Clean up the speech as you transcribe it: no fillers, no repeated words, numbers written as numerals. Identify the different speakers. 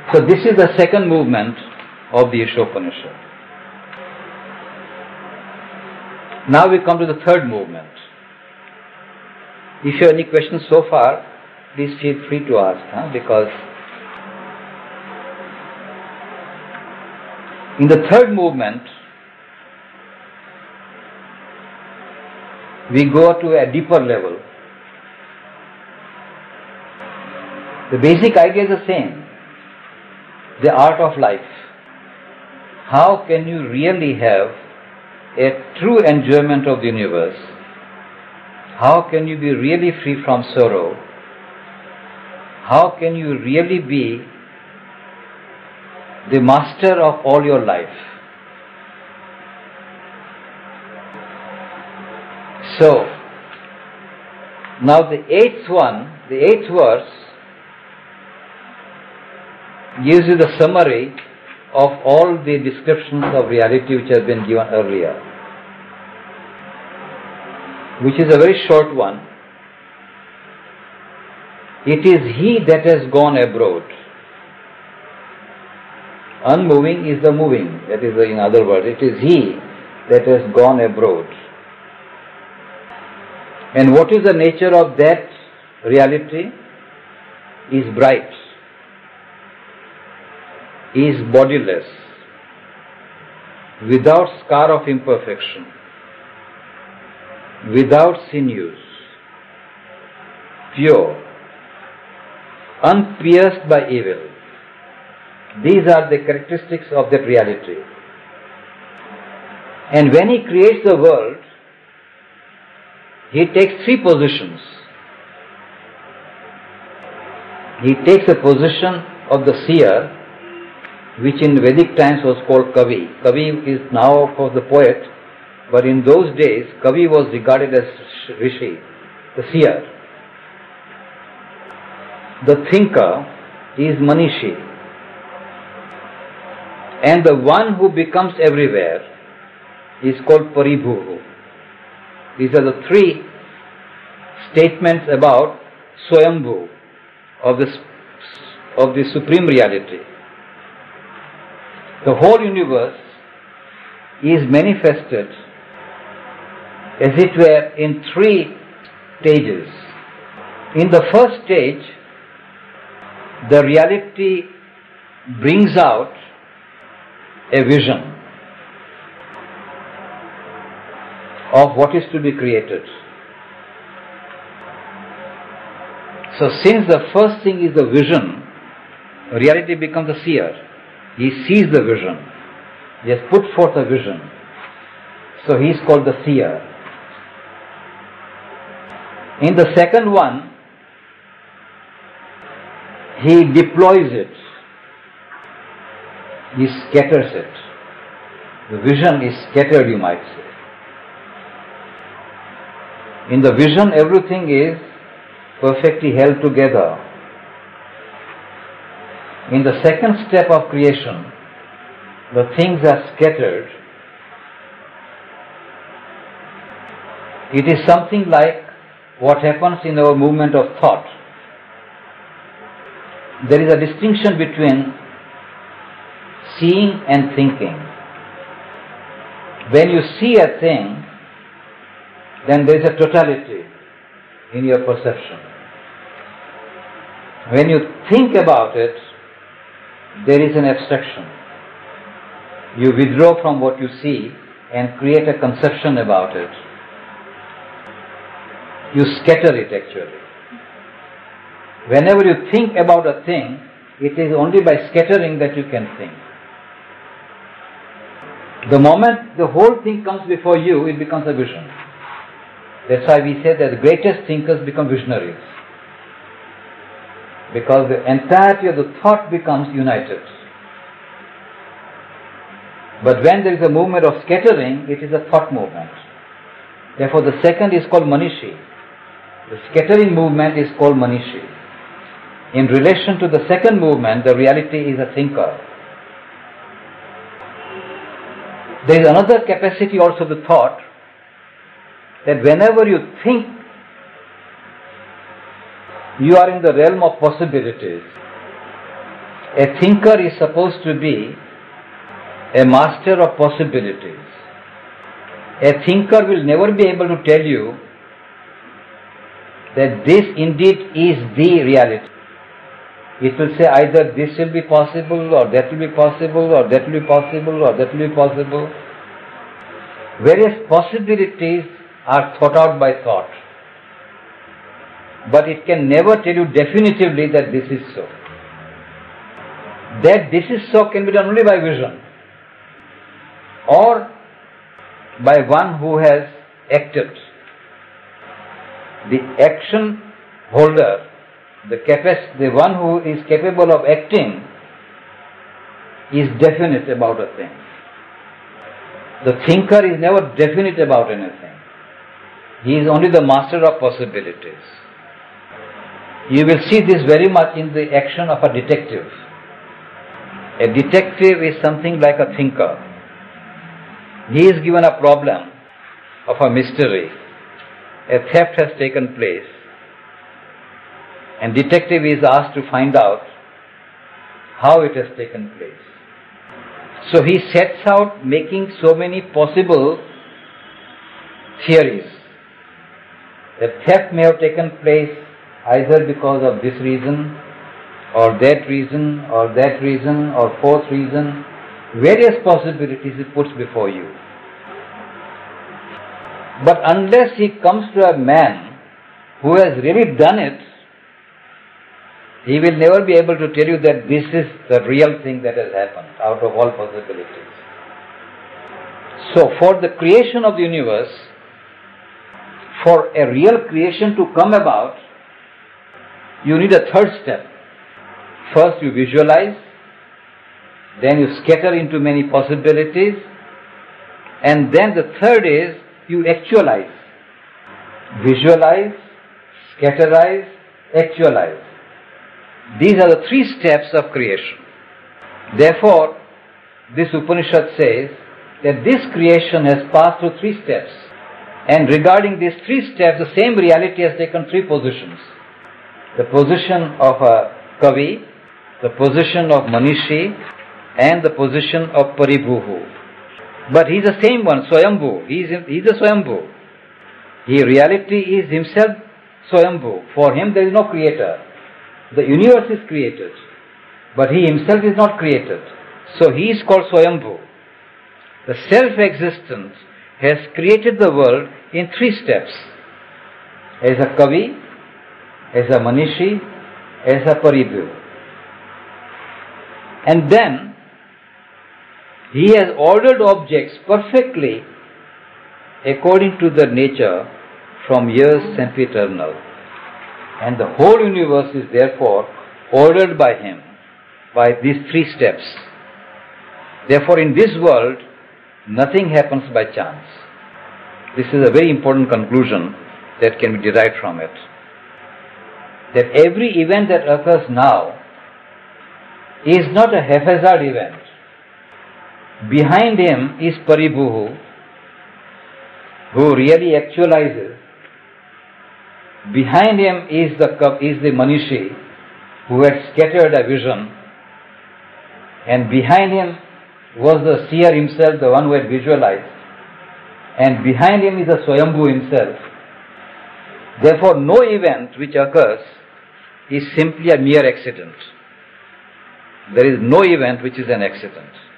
Speaker 1: So this is the second movement of the Ishopanishad. Now we come to the third movement. If you have any questions so far, please feel free to ask, because in the third movement, we go to a deeper level. The basic idea is the same. The art of life. How can you really have a true enjoyment of the universe? How can you be really free from sorrow? How can you really be the master of all your life? So, now the eighth verse gives you the summary of all the descriptions of reality which have been given earlier, which is a very short one. It is he that has gone abroad. Unmoving is the moving, that is, in other words, it is he that has gone abroad. And what is the nature of that reality? Is bright, is bodiless, without scar of imperfection, without sinews, pure, unpierced by evil. These are the characteristics of that reality. And when he creates the world, he takes three positions. He takes a position of the seer, which in Vedic times was called Kavi. Kavi is now, of course, the poet, but in those days, Kavi was regarded as Rishi, the seer. The thinker is Manishi. And the one who becomes everywhere is called Paribhuvu. These are the three statements about Swayambhu, of the supreme reality. The whole universe is manifested as it were in three stages. In the first stage, the reality brings out a vision of what is to be created. So since the first thing is the vision, reality becomes a seer. He sees the vision. He has put forth a vision. So he is called the seer. In the second one, he deploys it. He scatters it. The vision is scattered, you might say. In the vision, everything is perfectly held together. In the second step of creation, the things are scattered. It is something like what happens in our movement of thought. There is a distinction between seeing and thinking. When you see a thing, then there is a totality in your perception. When you think about it, there is an abstraction. You withdraw from what you see and create a conception about it. You scatter it actually. Whenever you think about a thing, it is only by scattering that you can think. The moment the whole thing comes before you, it becomes a vision. That's why we say that the greatest thinkers become visionaries. Because the entirety of the thought becomes united. But when there is a movement of scattering, it is a thought movement. Therefore the second is called Manishi. The scattering movement is called Manishi. In relation to the second movement, the reality is a thinker. There is another capacity also of the thought, that whenever you think, you are in the realm of possibilities. A thinker is supposed to be a master of possibilities. A thinker will never be able to tell you that this indeed is the reality. It will say either this will be possible, or that will be possible, or that will be possible, or that will be possible. Various possibilities are thought out by thought, but it can never tell you definitively that this is so. That this is so can be done only by vision, or by one who has acted. The action holder, the one who is capable of acting, is definite about a thing. The thinker is never definite about anything. He is only the master of possibilities. You will see this very much in the action of a detective. A detective is something like a thinker. He is given a problem of a mystery. A theft has taken place, and detective is asked to find out how it has taken place. So he sets out making so many possible theories. The theft may have taken place either because of this reason, or that reason, or that reason, or fourth reason. Various possibilities he puts before you. But unless he comes to a man who has really done it, he will never be able to tell you that this is the real thing that has happened out of all possibilities. So for the creation of the universe, for a real creation to come about, you need a third step. First you visualize, then you scatter into many possibilities, and then the third is you actualize. Visualize, scatterize, actualize. These are the three steps of creation. Therefore, this Upanishad says that this creation has passed through three steps. And regarding these three steps, the same reality has taken three positions. The position of a Kavi, the position of Manishi, and the position of Paribhuhu. But he is the same one, Swayambhu. He is a Swayambhu. Reality is himself Swayambhu. For him there is no creator. The universe is created, but he himself is not created. So he is called Swayambhu. The self-existence has created the world in three steps. As a Kavi, as a Manishi, as a Paribhu. And then he has ordered objects perfectly according to their nature from years sempiternal. And the whole universe is therefore ordered by him by these three steps. Therefore in this world, nothing happens by chance. This is a very important conclusion that can be derived from it. That every event that occurs now is not a haphazard event. Behind him is Paribhuhu, who really actualizes. Behind him is the Manishi, who had scattered a vision. And behind him was the seer himself, the one who had visualized. And behind him is the Swayambhu himself. Therefore, no event which occurs is simply a mere accident. There is no event which is an accident.